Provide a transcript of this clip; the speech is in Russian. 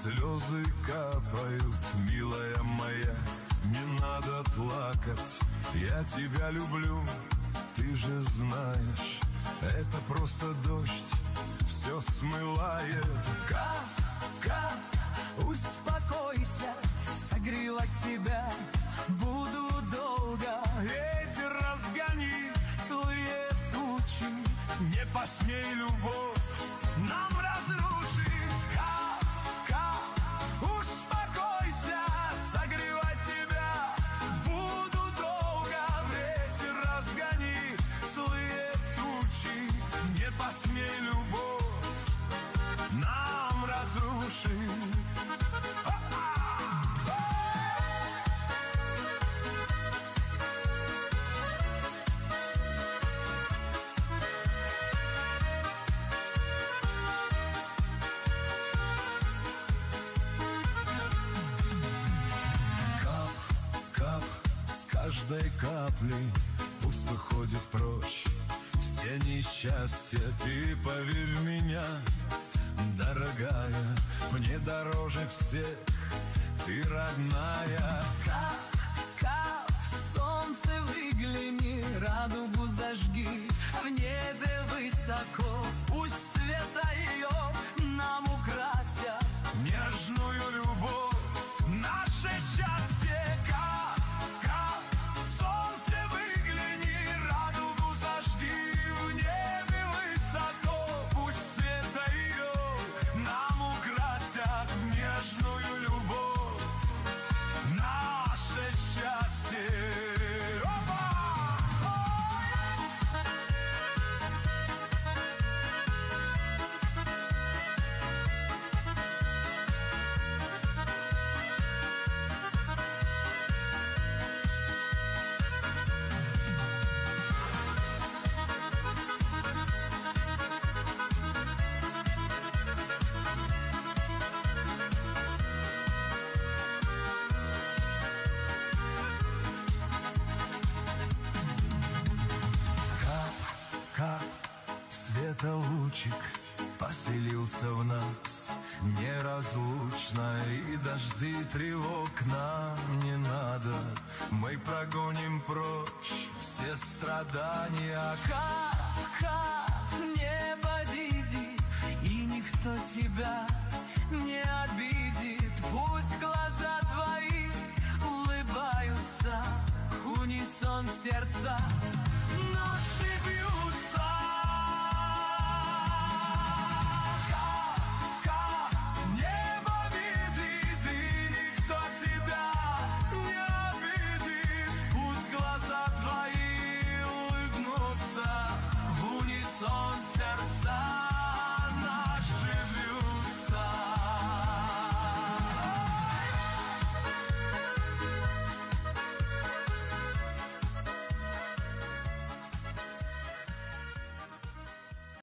Слезы капают, милая моя, не надо плакать, я тебя люблю, ты же знаешь, это просто дождь, все смывает. Кап, кап, успокойся, согрела тебя, буду долго. Ветер разгони злые тучи, не посмей любовь нам разрушить. Кап, кап, успокойся, согревать тебя буду долго. Ветер разгони злые тучи, не посмей любовь нам разрушить. Каждой каплей пусть уходит прочь все несчастья. Ты поверь в меня, дорогая, мне дороже всех ты родная. Кап, кап, солнце выгляни, радугу зажги, в небе высоко, пусть цвета ее нам украсят нежную любовь, наше счастье. Это лучик поселился в нас неразлучно, и дожди тревог нам не надо, мы прогоним прочь все страдания. Кап, кап, не победит, и никто тебя не обидит, пусть глаза твои улыбаются, унисон сердца.